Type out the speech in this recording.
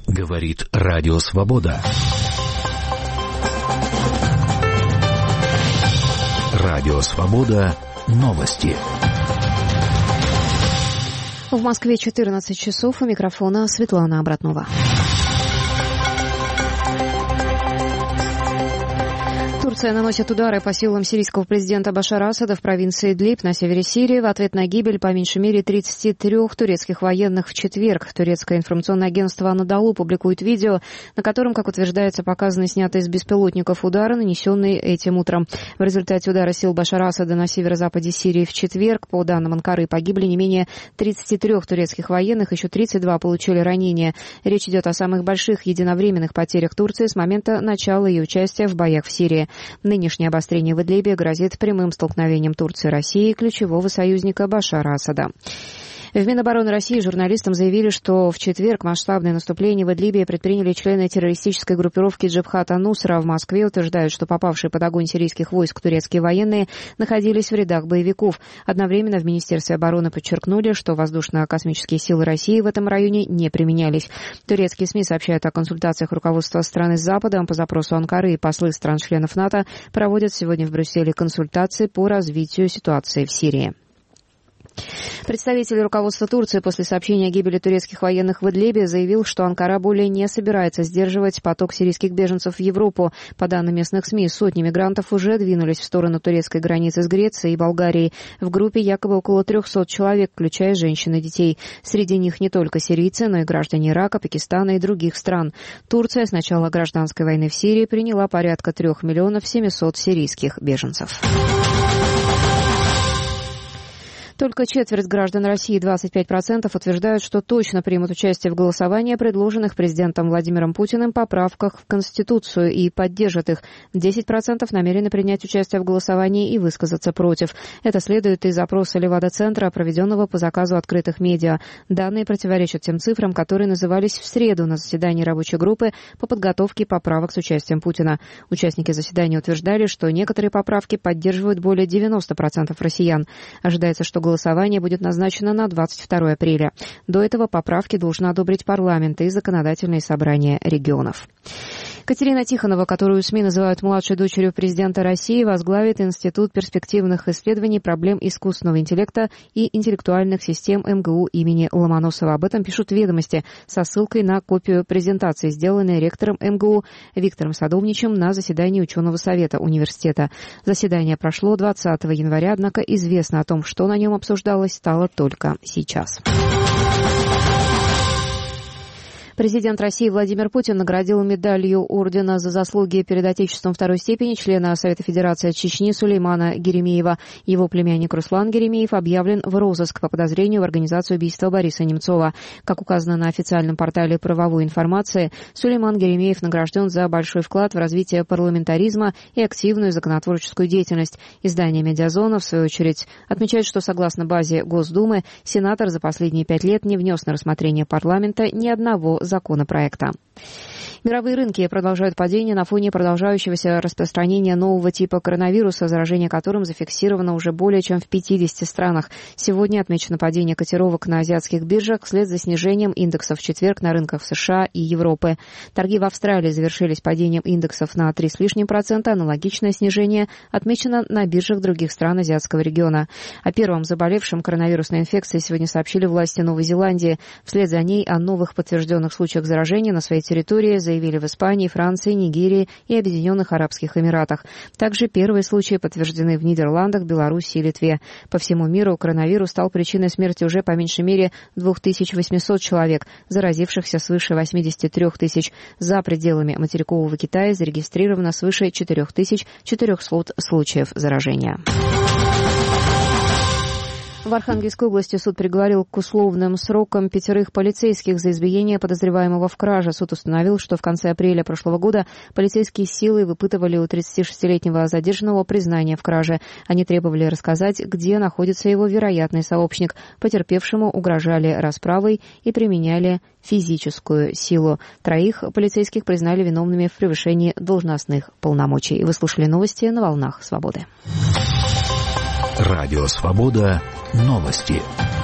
Говорит Радио Свобода. Радио Свобода. Новости. В Москве 14 часов. У микрофона Светлана Обратнова. Турция наносит удары по силам сирийского президента Башара Асада в провинции Идлиб на севере Сирии в ответ на гибель по меньшей мере 33 турецких военных в четверг. Турецкое информационное агентство Анадолу публикует видео, на котором, как утверждается, показаны снятые из беспилотников удары, нанесенные этим утром. В результате удара сил Башара Асада на северо-западе Сирии в четверг, по данным Анкары, погибли не менее 33 турецких военных, еще 32 получили ранения. Речь идет о самых больших единовременных потерях Турции с момента начала ее участия в боях в Сирии. Нынешнее обострение в Идлибе грозит прямым столкновением Турции и России, ключевого союзника Башара Асада. В Минобороны России журналистам заявили, что в четверг масштабное наступление в Идлибе предприняли члены террористической группировки Джабхат ан-Нусра. В Москве утверждают, что попавшие под огонь сирийских войск турецкие военные находились в рядах боевиков. Одновременно в Министерстве обороны подчеркнули, что воздушно-космические силы России в этом районе не применялись. Турецкие СМИ сообщают о консультациях руководства страны с Западом. По запросу Анкары и послы стран-членов НАТО проводят сегодня в Брюсселе консультации по развитию ситуации в Сирии. Представитель руководства Турции после сообщения о гибели турецких военных в Идлибе заявил, что Анкара более не собирается сдерживать поток сирийских беженцев в Европу. По данным местных СМИ, сотни мигрантов уже двинулись в сторону турецкой границы с Грецией и Болгарией. В группе якобы около 300 человек, включая женщин и детей. Среди них не только сирийцы, но и граждане Ирака, Пакистана и других стран. Турция с начала гражданской войны в Сирии приняла порядка 3 700 000 сирийских беженцев. Только четверть граждан России, 25%, утверждают, что точно примут участие в голосовании о предложенных президентом Владимиром Путиным поправках в Конституцию и поддержат их. 10% намерены принять участие в голосовании и высказаться против. Это следует из опроса Левада-центра, проведенного по заказу открытых медиа. Данные противоречат тем цифрам, которые назывались в среду на заседании рабочей группы по подготовке поправок с участием Путина. Участники заседания утверждали, что некоторые поправки поддерживают более 90% россиян. Ожидается, что голосование будет назначено на 22 апреля. До этого поправки должны одобрить парламент и законодательные собрания регионов. Катерина Тихонова, которую СМИ называют младшей дочерью президента России, возглавит Институт перспективных исследований проблем искусственного интеллекта и интеллектуальных систем МГУ имени Ломоносова. Об этом пишут «Ведомости» со ссылкой на копию презентации, сделанной ректором МГУ Виктором Садовничем на заседании ученого совета университета. Заседание прошло 20 января, однако известно о том, что на нем обсуждалось, стало только сейчас. Президент России Владимир Путин наградил медалью ордена за заслуги перед Отечеством второй степени члена Совета Федерации Чечни Сулеймана Геремеева. Его племянник Руслан Геремеев объявлен в розыск по подозрению в организации убийства Бориса Немцова. Как указано на официальном портале правовой информации, Сулейман Геремеев награжден за большой вклад в развитие парламентаризма и активную законотворческую деятельность. Издание «Медиазона», в свою очередь, отмечает, что согласно базе Госдумы, сенатор за последние 5 лет не внес на рассмотрение парламента ни одного законопроекта. Мировые рынки продолжают падение на фоне продолжающегося распространения нового типа коронавируса, заражение которым зафиксировано уже более чем в 50 странах. Сегодня отмечено падение котировок на азиатских биржах вслед за снижением индексов в четверг на рынках в США и Европы. Торги в Австралии завершились падением индексов на 3 с лишним %. Аналогичное снижение отмечено на биржах других стран азиатского региона. О первом заболевшем коронавирусной инфекцией сегодня сообщили власти Новой Зеландии. Вслед за ней о новых подтвержденных случаях заражения на своей территории заявили в Испании, Франции, Нигерии и Объединенных Арабских Эмиратах. Также первые случаи подтверждены в Нидерландах, Беларуси и Литве. По всему миру коронавирус стал причиной смерти уже по меньшей мере 2800 человек, заразившихся свыше 83 тысяч. За пределами материкового Китая зарегистрировано свыше 4400 случаев заражения. В Архангельской области суд приговорил к условным срокам 5 полицейских за избиение подозреваемого в краже. Суд установил, что в конце апреля прошлого года полицейские силой выпытывали у 36-летнего задержанного признание в краже. Они требовали рассказать, где находится его вероятный сообщник. Потерпевшему угрожали расправой и применяли физическую силу. 3 полицейских признали виновными в превышении должностных полномочий. Вы слушали новости на волнах Свободы. Радио Свобода. Новости.